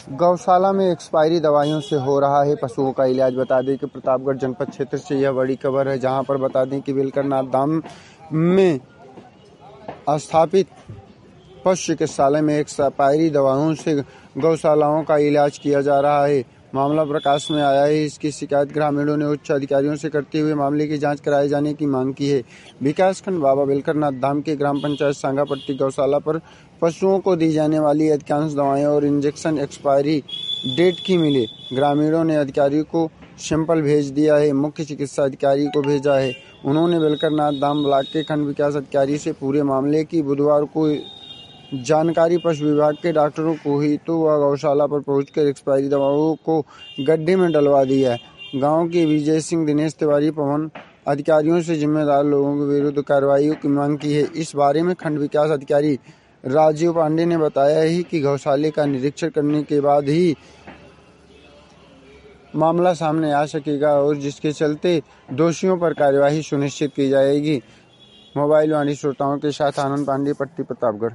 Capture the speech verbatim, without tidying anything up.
गौशाला में एक्सपायरी दवाइयों से हो रहा है पशुओं का इलाज। बता दें कि प्रतापगढ़ जनपद क्षेत्र से यह बड़ी खबर है, जहां पर बता दें कि बेलकरनाथ धाम में स्थापित पशु चिकित्सालय में एक्सपायरी दवाओं से गौशालाओं का इलाज किया जा रहा है। मामला प्रकाश में आया है। इसकी शिकायत ग्रामीणों ने उच्च अधिकारियों से करते हुए मामले की जांच कराए जाने की मांग की है। विकासखंड बाबा बेलकरनाथ धाम के ग्राम पंचायत सांगापट्टी गौशाला पर पशुओं को दी जाने वाली अधिकांश दवाएं और इंजेक्शन एक्सपायरी डेट की मिले। ग्रामीणों ने अधिकारी को सैंपल भेज दिया है। मुख्य चिकित्सा अधिकारी को भेजा है। उन्होंने बेलकरनाथ धाम ब्लॉक के खंड विकास अधिकारी से पूरे मामले की बुधवार को जानकारी पशु विभाग के डॉक्टरों को हुई तो वह गौशाला पर पहुंचकर एक्सपायरी दवाओं को गड्ढे में डलवा दिया है। गांव के विजय सिंह, दिनेश तिवारी, पवन अधिकारियों से जिम्मेदार लोगों के विरुद्ध कार्रवाई की मांग की है। इस बारे में खंड विकास अधिकारी राजीव पांडे ने बताया है कि गौशाले का निरीक्षण करने के बाद ही मामला सामने आ सकेगा और जिसके चलते दोषियों पर कार्यवाही सुनिश्चित की जाएगी। मोबाइल वाणी श्रोताओं के साथ आनंद पांडे, पट्टी, प्रतापगढ़।